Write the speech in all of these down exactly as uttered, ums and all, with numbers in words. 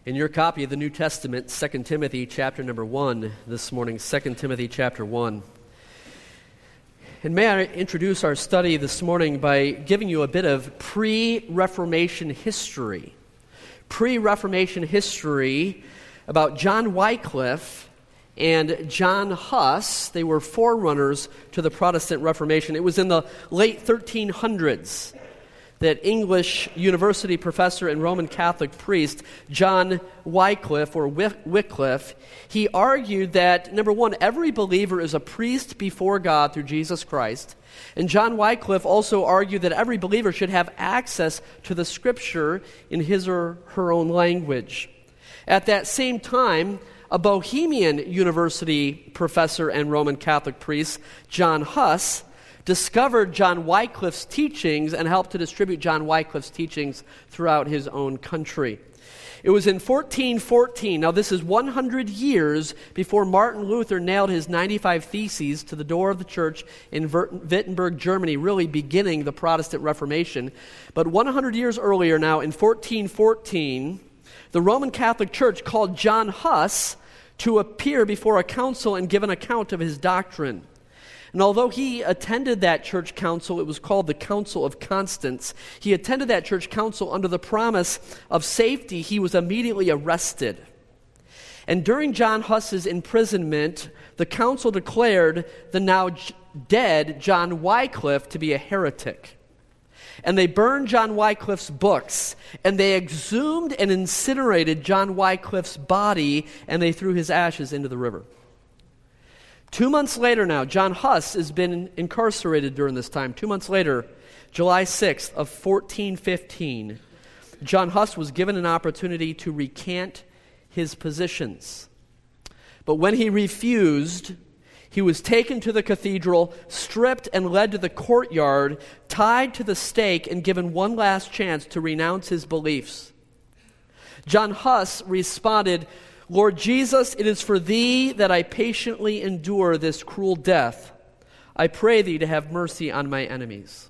In your copy of the New Testament, Second Timothy chapter number one this morning, Second Timothy chapter one. And may I introduce our study this morning by giving you a bit of pre-Reformation history. Pre-Reformation history about John Wycliffe and John Huss. They were forerunners to the Protestant Reformation. It was in the late thirteen hundreds that English university professor and Roman Catholic priest John Wycliffe, or Wycliffe, he argued that, number one, every believer is a priest before God through Jesus Christ. And John Wycliffe also argued that every believer should have access to the Scripture in his or her own language. At that same time, a Bohemian university professor and Roman Catholic priest, John Huss, discovered John Wycliffe's teachings and helped to distribute John Wycliffe's teachings throughout his own country. It was in fourteen fourteen, now this is one hundred years before Martin Luther nailed his ninety-five Theses to the door of the church in Wittenberg, Germany, really beginning the Protestant Reformation. But one hundred years earlier now, in fourteen fourteen, the Roman Catholic Church called John Huss to appear before a council and give an account of his doctrine. And although he attended that church council, it was called the Council of Constance, he attended that church council under the promise of safety. He was immediately arrested. And during John Huss's imprisonment, the council declared the now j- dead John Wycliffe to be a heretic. And they burned John Wycliffe's books, and they exhumed and incinerated John Wycliffe's body, and they threw his ashes into the river. Two months later now, John Huss has been incarcerated during this time. Two months later, July sixth of fourteen fifteen, John Huss was given an opportunity to recant his positions. But when he refused, he was taken to the cathedral, stripped and led to the courtyard, tied to the stake, and given one last chance to renounce his beliefs. John Huss responded, "Lord Jesus, it is for thee that I patiently endure this cruel death. I pray thee to have mercy on my enemies."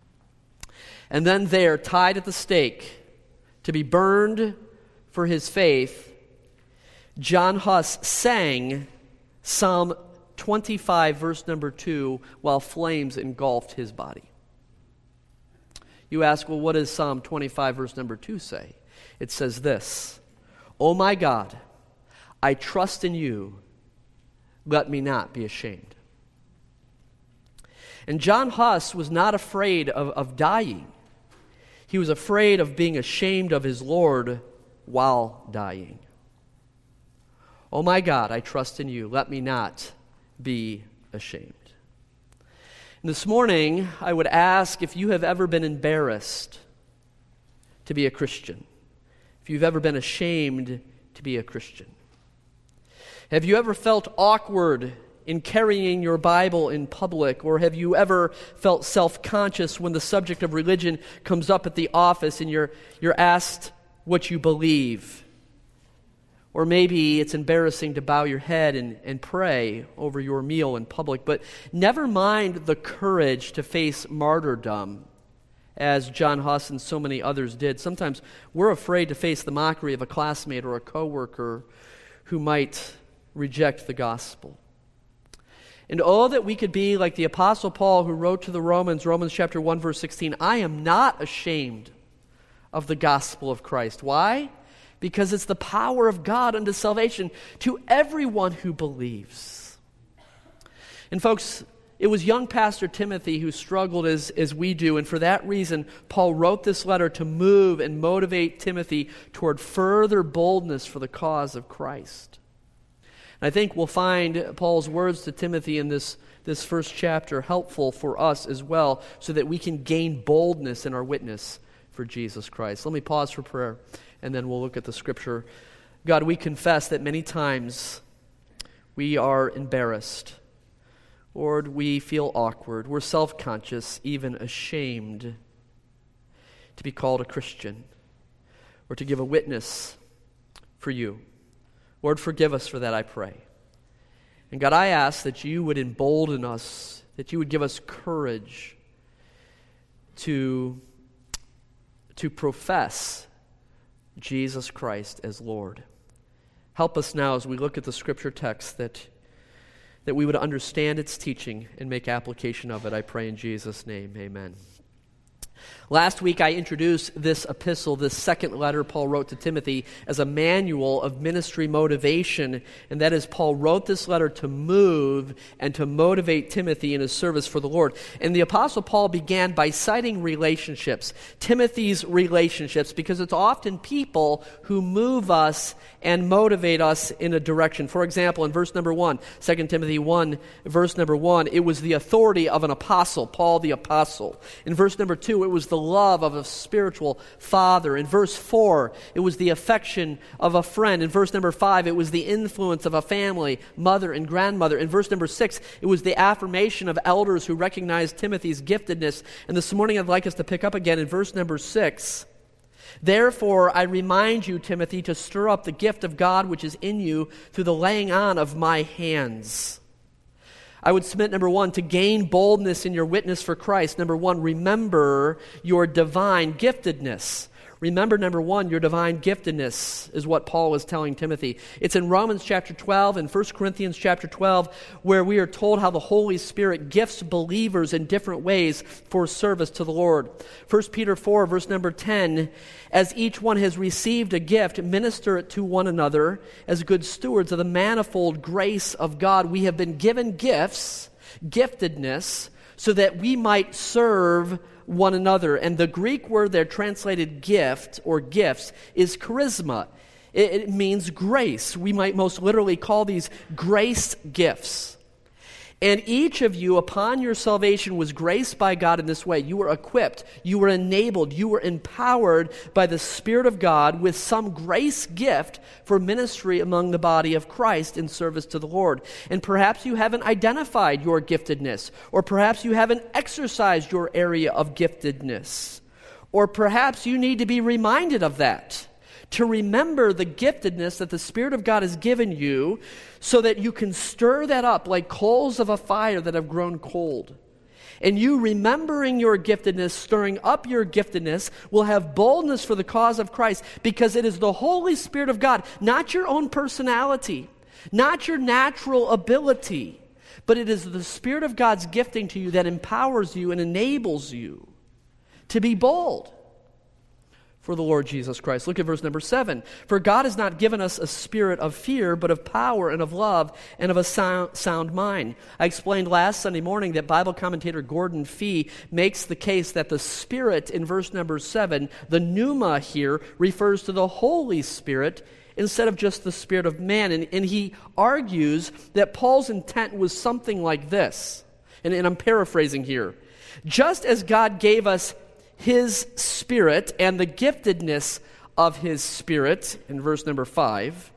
And then there, tied at the stake, to be burned for his faith, John Huss sang Psalm twenty-five, verse number two, while flames engulfed his body. You ask, well, what does Psalm twenty-five, verse number two say? It says this, "O my God, I trust in you, let me not be ashamed." And John Huss was not afraid of, of dying. He was afraid of being ashamed of his Lord while dying. "Oh my God, I trust in you, let me not be ashamed." And this morning, I would ask if you have ever been embarrassed to be a Christian, if you've ever been ashamed to be a Christian. Have you ever felt awkward in carrying your Bible in public? Or have you ever felt self-conscious when the subject of religion comes up at the office and you're, you're asked what you believe? Or maybe it's embarrassing to bow your head and, and pray over your meal in public. But never mind the courage to face martyrdom, as John Huss and so many others did. Sometimes we're afraid to face the mockery of a classmate or a coworker who might reject the gospel. And oh, that we could be like the Apostle Paul, who wrote to the Romans, Romans chapter one, verse sixteen, "I am not ashamed of the gospel of Christ." Why? Because it's the power of God unto salvation to everyone who believes. And folks, it was young Pastor Timothy who struggled as, as we do, and for that reason, Paul wrote this letter to move and motivate Timothy toward further boldness for the cause of Christ. And I think we'll find Paul's words to Timothy in this, this first chapter helpful for us as well, so that we can gain boldness in our witness for Jesus Christ. Let me pause for prayer, and then we'll look at the Scripture. God, we confess that many times we are embarrassed. Lord, we feel awkward. We're self-conscious, even ashamed to be called a Christian or to give a witness for you. Lord, forgive us for that, I pray. And God, I ask that you would embolden us, that you would give us courage to, to profess Jesus Christ as Lord. Help us now as we look at the Scripture text that, that we would understand its teaching and make application of it. I pray in Jesus' name, amen. Last week I introduced this epistle, this second letter Paul wrote to Timothy, as a manual of ministry motivation, and that is Paul wrote this letter to move and to motivate Timothy in his service for the Lord. And the Apostle Paul began by citing relationships, Timothy's relationships, because it's often people who move us and motivate us in a direction. For example, in verse number one, Second Timothy one, verse number one, it was the authority of an apostle, Paul the apostle. In verse number two, it was the love of a spiritual father. In verse four, it was the affection of a friend. In verse number five, it was the influence of a family, mother and grandmother. In verse number six, it was the affirmation of elders who recognized Timothy's giftedness. And this morning I'd like us to pick up again in verse number six. Therefore, I remind you, Timothy, to stir up the gift of God which is in you through the laying on of my hands. I would submit, number one, to gain boldness in your witness for Christ. Number one, remember your divine giftedness. Remember, number one, your divine giftedness is what Paul is telling Timothy. It's in Romans chapter twelve and First Corinthians chapter twelve where we are told how the Holy Spirit gifts believers in different ways for service to the Lord. First Peter four, verse number ten, as each one has received a gift, minister it to one another as good stewards of the manifold grace of God. We have been given gifts, giftedness, so that we might serve one another. And the Greek word there translated gift or gifts is charisma. It, it means grace. We might most literally call these grace gifts. And each of you, upon your salvation, was graced by God in this way. You were equipped, you were enabled, you were empowered by the Spirit of God with some grace gift for ministry among the body of Christ in service to the Lord. And perhaps you haven't identified your giftedness, or perhaps you haven't exercised your area of giftedness, or perhaps you need to be reminded of that, to remember the giftedness that the Spirit of God has given you so that you can stir that up like coals of a fire that have grown cold. And you remembering your giftedness, stirring up your giftedness, will have boldness for the cause of Christ, because it is the Holy Spirit of God, not your own personality, not your natural ability, but it is the Spirit of God's gifting to you that empowers you and enables you to be bold for the Lord Jesus Christ. Look at verse number seven. For God has not given us a spirit of fear, but of power and of love and of a sound, sound mind. I explained last Sunday morning that Bible commentator Gordon Fee makes the case that the Spirit in verse number seven, the pneuma here, refers to the Holy Spirit instead of just the spirit of man. And, and he argues that Paul's intent was something like this. And, and I'm paraphrasing here. Just as God gave us His Spirit and the giftedness of His Spirit, in verse number five,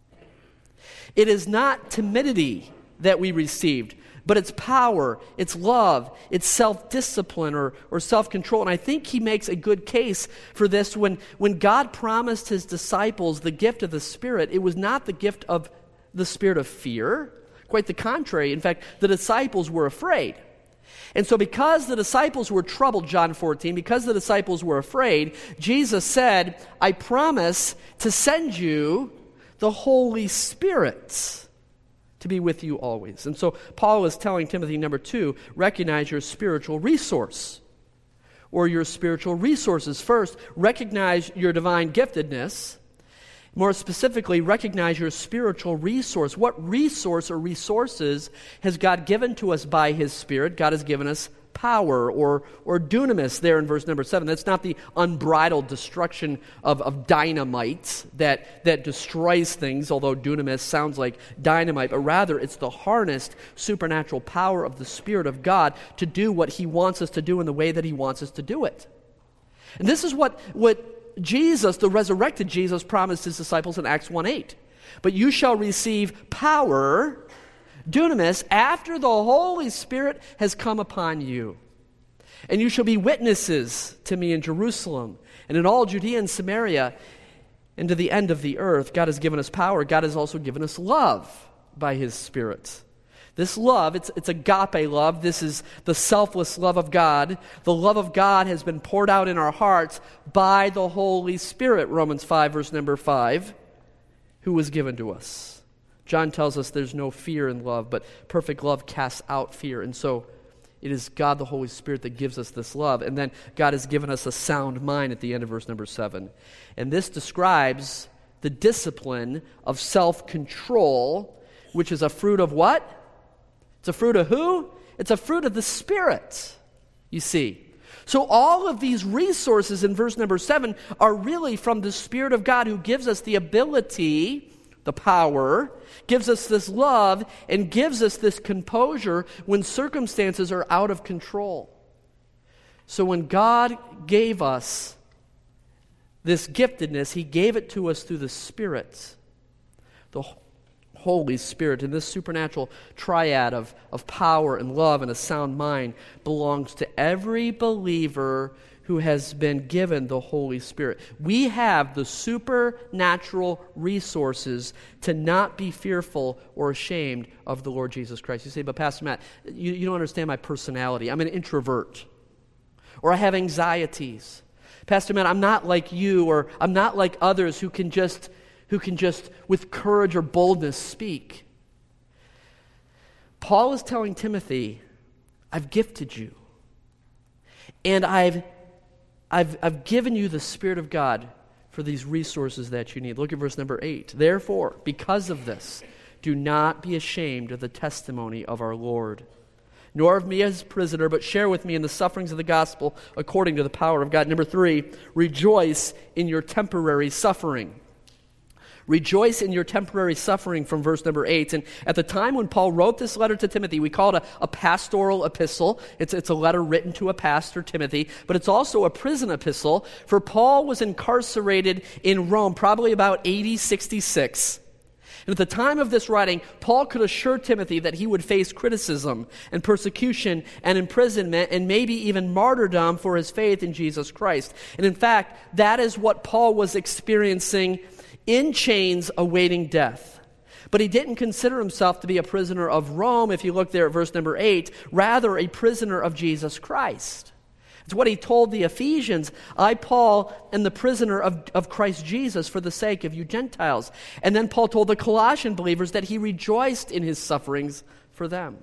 it is not timidity that we received, but it's power, it's love, it's self-discipline or, or self-control. And I think he makes a good case for this. When, when God promised His disciples the gift of the Spirit, it was not the gift of the spirit of fear. Quite the contrary. In fact, the disciples were afraid. And so because the disciples were troubled, John fourteen, because the disciples were afraid, Jesus said, I promise to send you the Holy Spirit to be with you always. And so Paul is telling Timothy, number two, recognize your spiritual resource or your spiritual resources. First, recognize your divine giftedness. More specifically, recognize your spiritual resource. What resource or resources has God given to us by His Spirit? God has given us power or, or dunamis there in verse number seven. That's not the unbridled destruction of, of dynamite that, that destroys things, although dunamis sounds like dynamite, but rather it's the harnessed supernatural power of the Spirit of God to do what He wants us to do in the way that He wants us to do it. And this is what... what Jesus, the resurrected Jesus, promised His disciples in Acts one eight. But you shall receive power, dunamis, after the Holy Spirit has come upon you. And you shall be witnesses to me in Jerusalem and in all Judea and Samaria and to the end of the earth. God has given us power. God has also given us love by His Spirit. This love, it's, it's agape love. This is the selfless love of God. The love of God has been poured out in our hearts by the Holy Spirit, Romans five, verse number five, who was given to us. John tells us there's no fear in love, but perfect love casts out fear. And so it is God, the Holy Spirit, that gives us this love. And then God has given us a sound mind at the end of verse number seven. And this describes the discipline of self-control, which is a fruit of what? It's a fruit of who? It's a fruit of the Spirit, you see. So all of these resources in verse number seven are really from the Spirit of God, who gives us the ability, the power, gives us this love, and gives us this composure when circumstances are out of control. So when God gave us this giftedness, He gave it to us through the Spirit, the Holy Spirit. And this supernatural triad of, of power and love and a sound mind belongs to every believer who has been given the Holy Spirit. We have the supernatural resources to not be fearful or ashamed of the Lord Jesus Christ. You say, but Pastor Matt, you, you don't understand my personality. I'm an introvert. Or I have anxieties. Pastor Matt, I'm not like you, or I'm not like others who can just who can just, with courage or boldness, speak. Paul is telling Timothy, I've gifted you. And I've, I've, I've given you the Spirit of God for these resources that you need. Look at verse number eight. Therefore, because of this, do not be ashamed of the testimony of our Lord, nor of me as prisoner, but share with me in the sufferings of the gospel according to the power of God. Number three, rejoice in your temporary suffering. Rejoice in your temporary suffering, from verse number eight. And at the time when Paul wrote this letter to Timothy, we call it a, a pastoral epistle. It's, it's a letter written to a pastor, Timothy, but it's also a prison epistle, for Paul was incarcerated in Rome probably about A D sixty-six. And at the time of this writing, Paul could assure Timothy that he would face criticism and persecution and imprisonment and maybe even martyrdom for his faith in Jesus Christ. And in fact, that is what Paul was experiencing in chains awaiting death. But he didn't consider himself to be a prisoner of Rome, if you look there at verse number eight, rather a prisoner of Jesus Christ. It's what he told the Ephesians, I, Paul, am the prisoner of, of Christ Jesus for the sake of you Gentiles. And then Paul told the Colossian believers that he rejoiced in his sufferings for them.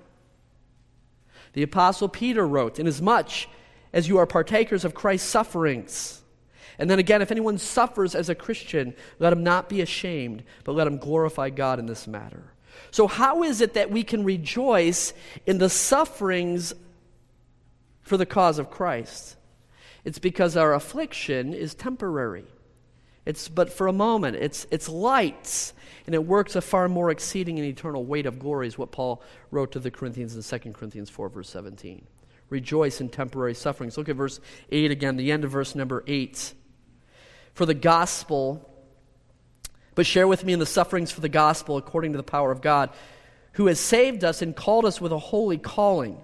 The Apostle Peter wrote, inasmuch as you are partakers of Christ's sufferings. And then again, if anyone suffers as a Christian, let him not be ashamed, but let him glorify God in this matter. So how is it that we can rejoice in the sufferings for the cause of Christ? It's because our affliction is temporary. It's but for a moment. It's it's light, and it works a far more exceeding and eternal weight of glory, is what Paul wrote to the Corinthians in Second Corinthians four, verse seventeen. Rejoice in temporary sufferings. Look at verse eight again, the end of verse number eight. For the gospel, but share with me in the sufferings for the gospel according to the power of God, who has saved us and called us with a holy calling,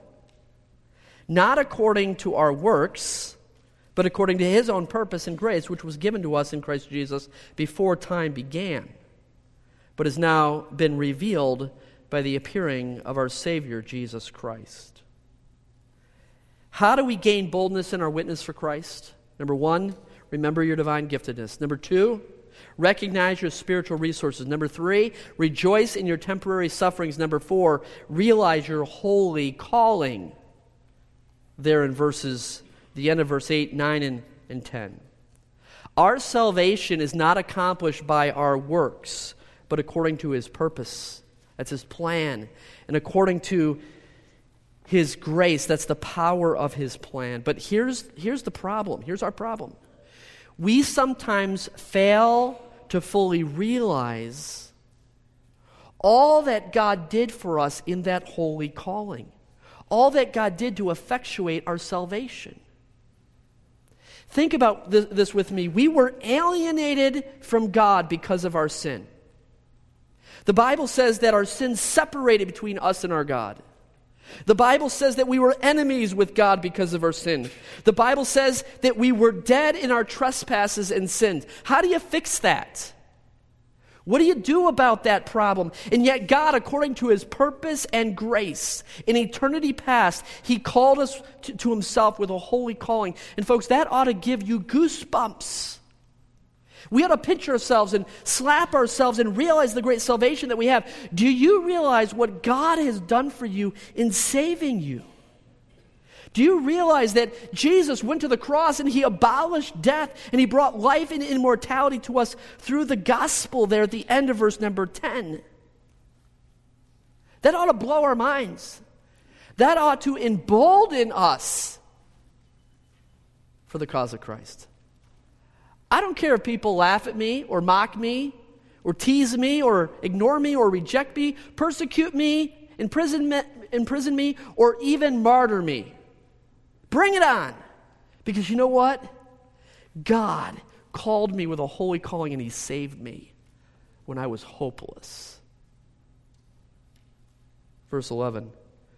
not according to our works, but according to His own purpose and grace, which was given to us in Christ Jesus before time began, but has now been revealed by the appearing of our Savior, Jesus Christ. How do we gain boldness in our witness for Christ? Number one, remember your divine giftedness. Number two, recognize your spiritual resources. Number three, rejoice in your temporary sufferings. Number four, realize your holy calling. There in verses, the end of verse eight, nine, and, and ten. Our salvation is not accomplished by our works, but according to His purpose. That's His plan. And according to His grace, that's the power of His plan. But here's, here's the problem. Here's our problem. We sometimes fail to fully realize all that God did for us in that holy calling. All that God did to effectuate our salvation. Think about this, this with me. We were alienated from God because of our sin. The Bible says that our sin separated between us and our God. The Bible says that we were enemies with God because of our sin. The Bible says that we were dead in our trespasses and sins. How do you fix that? What do you do about that problem? And yet God, according to his purpose and grace, in eternity past, he called us to, to himself with a holy calling. And folks, that ought to give you goosebumps. We ought to picture ourselves and slap ourselves and realize the great salvation that we have. Do you realize what God has done for you in saving you? Do you realize that Jesus went to the cross and he abolished death and he brought life and immortality to us through the gospel there at the end of verse number ten? That ought to blow our minds. That ought to embolden us for the cause of Christ. I don't care if people laugh at me or mock me or tease me or ignore me or reject me, persecute me, imprison me, imprison me or even martyr me. Bring it on. Because you know what? God called me with a holy calling and he saved me when I was hopeless. Verse eleven.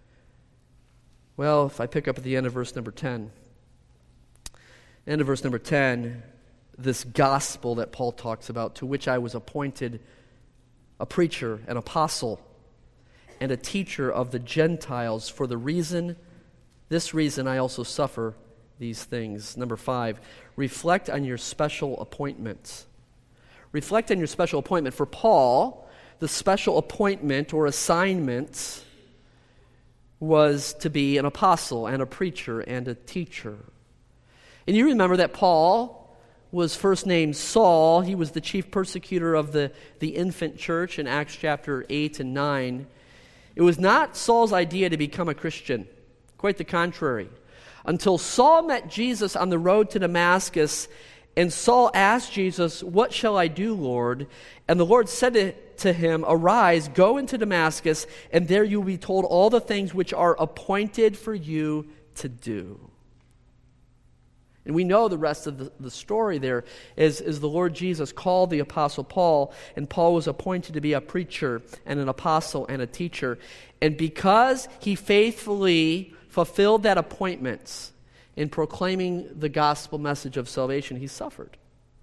Well, if I pick up at the end of verse number ten. End of verse number ten, this gospel that Paul talks about, to which I was appointed a preacher, an apostle, and a teacher of the Gentiles for the reason This reason I also suffer these things. Number five, reflect on your special appointment. Reflect on your special appointment. For Paul, the special appointment or assignment was to be an apostle and a preacher and a teacher. And you remember that Paul was first named Saul. He was the chief persecutor of the, the infant church in Acts chapter eight and nine. It was not Saul's idea to become a Christian. Quite the contrary. Until Saul met Jesus on the road to Damascus, and Saul asked Jesus, "What shall I do, Lord?" And the Lord said to, to him, "Arise, go into Damascus, and there you will be told all the things which are appointed for you to do." And we know the rest of the, the story there is, is the Lord Jesus called the Apostle Paul, and Paul was appointed to be a preacher and an apostle and a teacher. And because he faithfully fulfilled that appointment in proclaiming the gospel message of salvation, he suffered.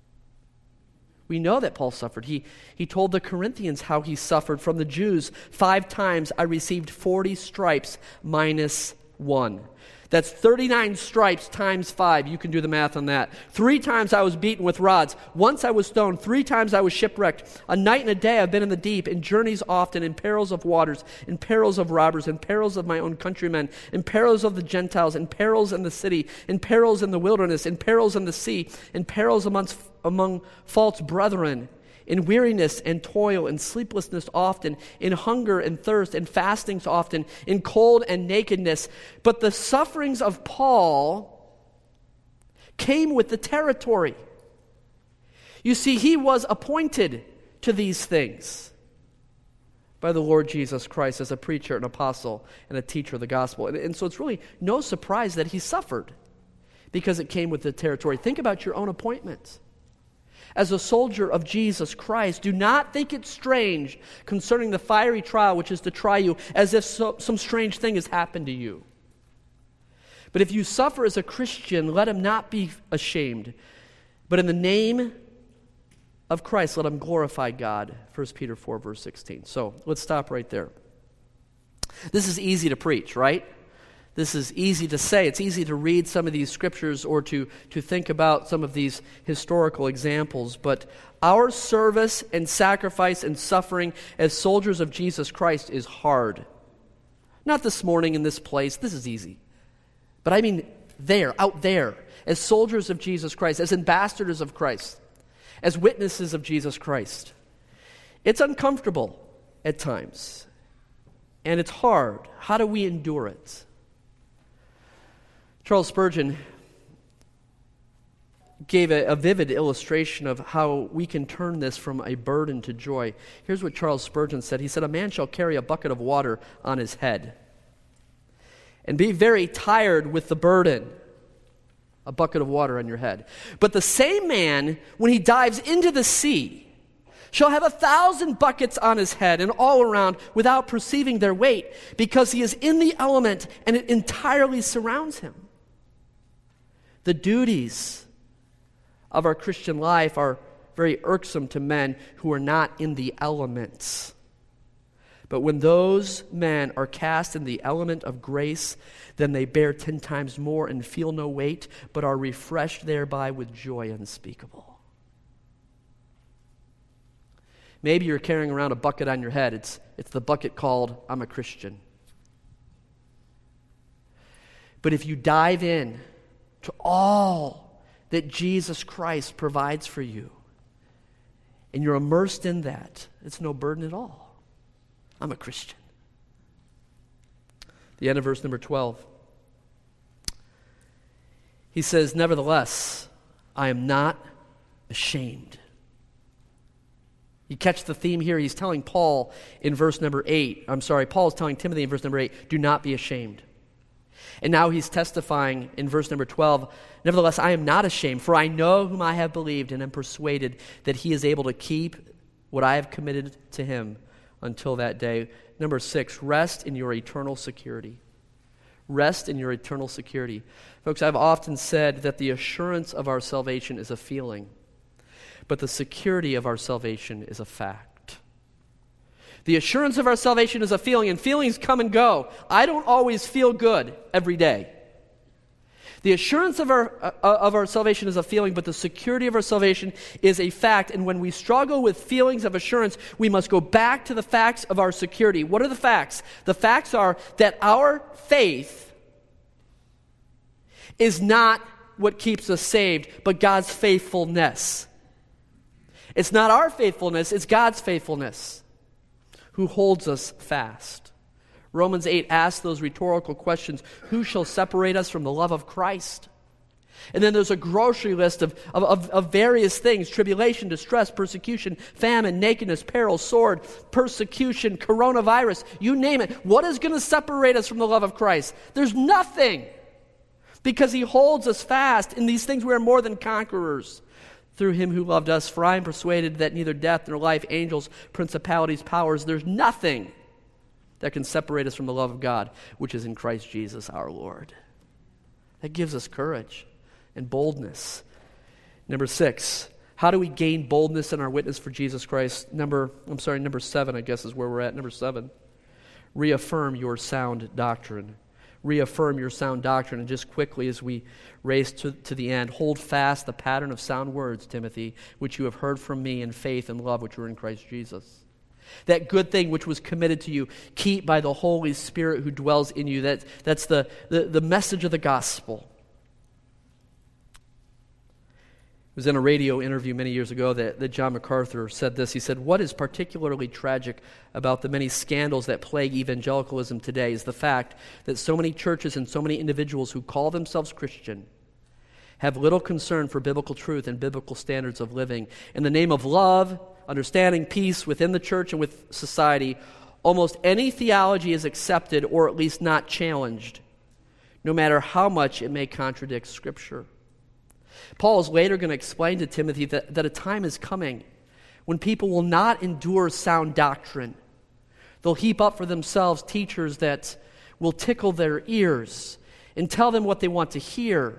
We know that Paul suffered. He, he told the Corinthians how he suffered from the Jews. Five times I received forty stripes minus one. That's thirty-nine stripes times five. You can do the math on that. Three times I was beaten with rods. Once I was stoned. Three times I was shipwrecked. A night and a day I've been in the deep, in journeys often, in perils of waters, in perils of robbers, in perils of my own countrymen, in perils of the Gentiles, in perils in the city, in perils in the wilderness, in perils in the sea, in perils amongst, among false brethren, in weariness and toil and sleeplessness often, in hunger and thirst and fastings often, in cold and nakedness. But the sufferings of Paul came with the territory. You see, he was appointed to these things by the Lord Jesus Christ as a preacher, an apostle, and a teacher of the gospel. And, and so it's really no surprise that he suffered because it came with the territory. Think about your own appointments. As a soldier of Jesus Christ, do not think it strange concerning the fiery trial which is to try you, as if so, some strange thing has happened to you. But if you suffer as a Christian, let him not be ashamed, but in the name of Christ, let him glorify God. First Peter four, verse sixteen. So let's stop right there. This is easy to preach, right? This is easy to say. It's easy to read some of these scriptures or to, to think about some of these historical examples. But our service and sacrifice and suffering as soldiers of Jesus Christ is hard. Not this morning in this place. This is easy. But I mean there, out there, as soldiers of Jesus Christ, as ambassadors of Christ, as witnesses of Jesus Christ. It's uncomfortable at times. And it's hard. How do we endure it? Charles Spurgeon gave a, a vivid illustration of how we can turn this from a burden to joy. Here's what Charles Spurgeon said. He said, "A man shall carry a bucket of water on his head and be very tired with the burden." A bucket of water on your head. "But the same man, when he dives into the sea, shall have a thousand buckets on his head and all around without perceiving their weight, because he is in the element and it entirely surrounds him." The duties of our Christian life are very irksome to men who are not in the elements. But when those men are cast in the element of grace, then they bear ten times more and feel no weight, but are refreshed thereby with joy unspeakable. Maybe you're carrying around a bucket on your head. It's, it's the bucket called, I'm a Christian. But if you dive in to all that Jesus Christ provides for you, and you're immersed in that, it's no burden at all. I'm a Christian. The end of verse number twelve. He says, nevertheless, I am not ashamed. You catch the theme here? He's telling Paul in verse number eight. I'm sorry, Paul is telling Timothy in verse number eight, do not be ashamed. And now he's testifying in verse number twelve, nevertheless, I am not ashamed, for I know whom I have believed and am persuaded that he is able to keep what I have committed to him until that day. Number six, rest in your eternal security. Rest in your eternal security. Folks, I've often said that the assurance of our salvation is a feeling, but the security of our salvation is a fact. The assurance of our salvation is a feeling, and feelings come and go. I don't always feel good every day. The assurance of our, uh, of our salvation is a feeling, but the security of our salvation is a fact. And when we struggle with feelings of assurance, we must go back to the facts of our security. What are the facts? The facts are that our faith is not what keeps us saved, but God's faithfulness. It's not our faithfulness, it's God's faithfulness who holds us fast. Romans eight asks those rhetorical questions, who shall separate us from the love of Christ? And then there's a grocery list of, of, of, of various things, tribulation, distress, persecution, famine, nakedness, peril, sword, persecution, coronavirus, you name it. What is going to separate us from the love of Christ? There's nothing, because he holds us fast. In these things we are more than conquerors through him who loved us. For I am persuaded that neither death nor life, angels, principalities, powers, there's nothing that can separate us from the love of God, which is in Christ Jesus our Lord. That gives us courage and boldness. Number six, how do we gain boldness in our witness for Jesus Christ? Number, I'm sorry, number seven, I guess is where we're at. Number seven, reaffirm your sound doctrine. Reaffirm your sound doctrine. And just quickly as we race to, to the end, hold fast the pattern of sound words, Timothy, which you have heard from me in faith and love which were in Christ Jesus. That good thing which was committed to you, keep by the Holy Spirit who dwells in you. That, that's the, the, the message of the gospel. It was in a radio interview many years ago that, that John MacArthur said this. He said, what is particularly tragic about the many scandals that plague evangelicalism today is the fact that so many churches and so many individuals who call themselves Christian have little concern for biblical truth and biblical standards of living. In the name of love, understanding, peace within the church and with society, almost any theology is accepted or at least not challenged, no matter how much it may contradict Scripture. Paul is later going to explain to Timothy that, that a time is coming when people will not endure sound doctrine. They'll heap up for themselves teachers that will tickle their ears and tell them what they want to hear.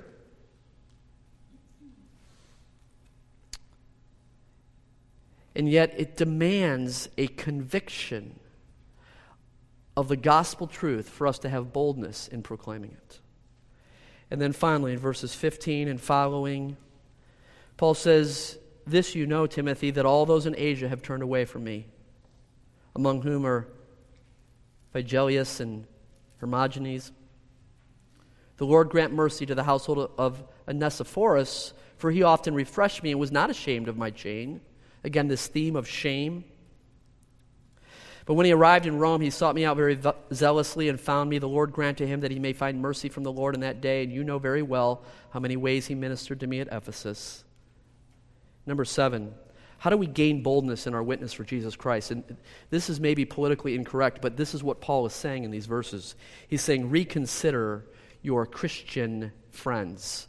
And yet it demands a conviction of the gospel truth for us to have boldness in proclaiming it. And then finally, in verses fifteen and following, Paul says, this you know, Timothy, that all those in Asia have turned away from me, among whom are Phygellus and Hermogenes. The Lord grant mercy to the household of Onesiphorus, for he often refreshed me and was not ashamed of my chain. Again, this theme of shame. But when he arrived in Rome, he sought me out very zealously and found me. The Lord grant to him that he may find mercy from the Lord in that day. And you know very well how many ways he ministered to me at Ephesus. Number seven, how do we gain boldness in our witness for Jesus Christ? And this is maybe politically incorrect, but this is what Paul is saying in these verses. He's saying, reconsider your Christian friends.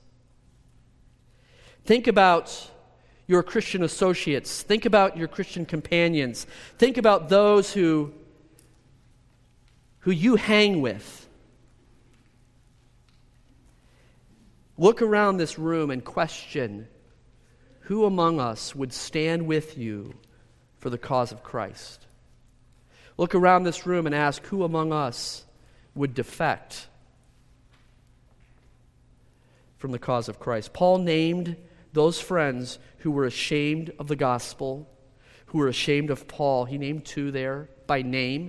Think about your Christian associates. Think about your Christian companions. Think about those who, who you hang with. Look around this room and question who among us would stand with you for the cause of Christ? Look around this room and ask, who among us would defect from the cause of Christ? Paul named those friends who were ashamed of the gospel, who were ashamed of Paul. He named two there by name.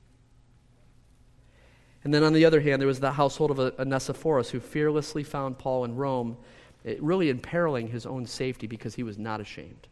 And then on the other hand, there was the household of Onesiphorus, who fearlessly found Paul in Rome, really imperiling his own safety because he was not ashamed.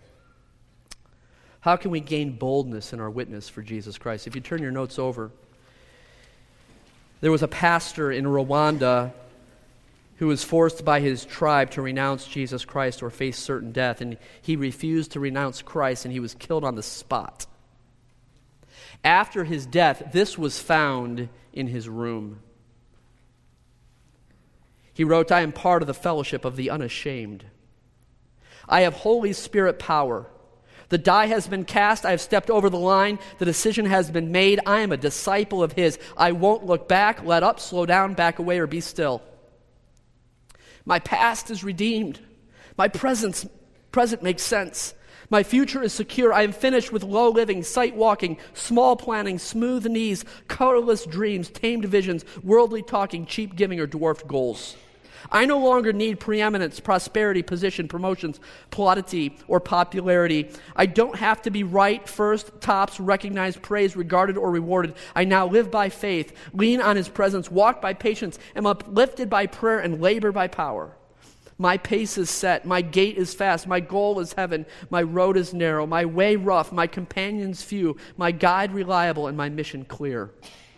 How can we gain boldness in our witness for Jesus Christ? If you turn your notes over, there was a pastor in Rwanda who was forced by his tribe to renounce Jesus Christ or face certain death, and he refused to renounce Christ, and he was killed on the spot. After his death, this was found in his room. He wrote, "I am part of the fellowship of the unashamed. I have Holy Spirit power. The die has been cast. I have stepped over the line. The decision has been made. I am a disciple of his. I won't look back, let up, slow down, back away, or be still. My past is redeemed. My presence, present makes sense. My future is secure. I am finished with low living, sight walking, small planning, smooth knees, colorless dreams, tamed visions, worldly talking, cheap giving, or dwarfed goals. I no longer need preeminence, prosperity, position, promotions, plaudity, or popularity. I don't have to be right, first, tops, recognized, praised, regarded, or rewarded. I now live by faith, lean on his presence, walk by patience, am uplifted by prayer, and labor by power. My pace is set, my gait is fast, my goal is heaven, my road is narrow, my way rough, my companions few, my guide reliable, and my mission clear."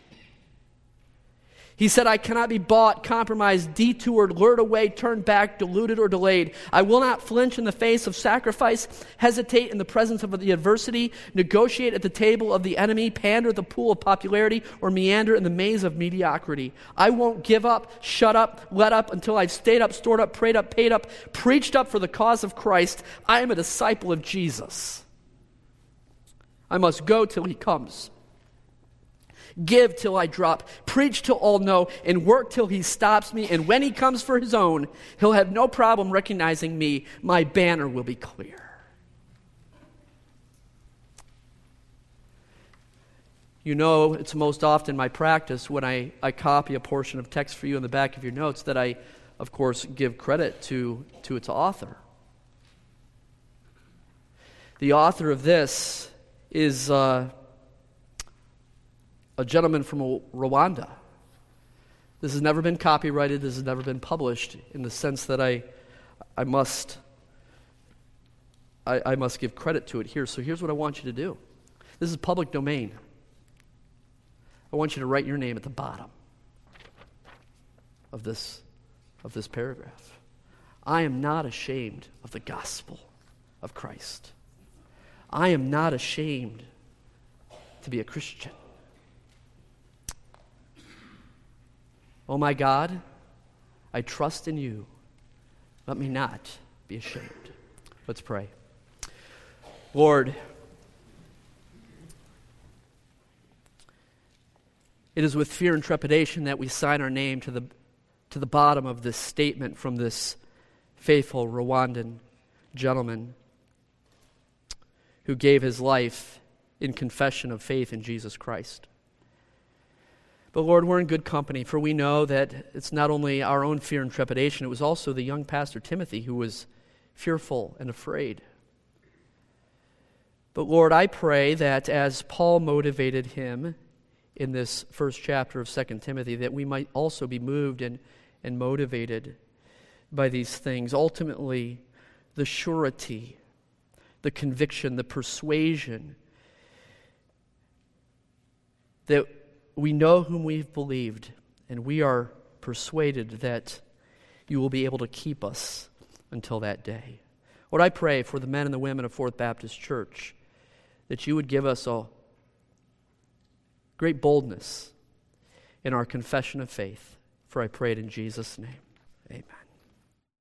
He said, "I cannot be bought, compromised, detoured, lured away, turned back, deluded, or delayed. I will not flinch in the face of sacrifice, hesitate in the presence of the adversity, negotiate at the table of the enemy, pander at the pool of popularity, or meander in the maze of mediocrity. I won't give up, shut up, let up until I've stayed up, stored up, prayed up, paid up, preached up for the cause of Christ. I am a disciple of Jesus. I must go till he comes. Give till I drop, preach till all know, and work till he stops me. And when he comes for his own, he'll have no problem recognizing me. My banner will be clear." You know, it's most often my practice when I, I copy a portion of text for you in the back of your notes that I, of course, give credit to, to its author. The author of this is Uh, a gentleman from Rwanda. This has never been copyrighted. This has never been published in the sense that I, I must, I, I must give credit to it here. So here's what I want you to do. This is public domain. I want you to write your name at the bottom of this, of this paragraph. I am not ashamed of the gospel of Christ. I am not ashamed to be a Christian. Oh my God, I trust in you. Let me not be ashamed. Let's pray. Lord, it is with fear and trepidation that we sign our name to the, to the bottom of this statement from this faithful Rwandan gentleman who gave his life in confession of faith in Jesus Christ. But Lord, we're in good company, for we know that it's not only our own fear and trepidation, it was also the young pastor Timothy who was fearful and afraid. But Lord, I pray that as Paul motivated him in this first chapter of Second Timothy, that we might also be moved and, and motivated by these things. Ultimately, the surety, the conviction, the persuasion that we know whom we've believed, and we are persuaded that you will be able to keep us until that day. Lord, I pray for the men and the women of Fourth Baptist Church that you would give us a great boldness in our confession of faith. For I pray it in Jesus' name. Amen.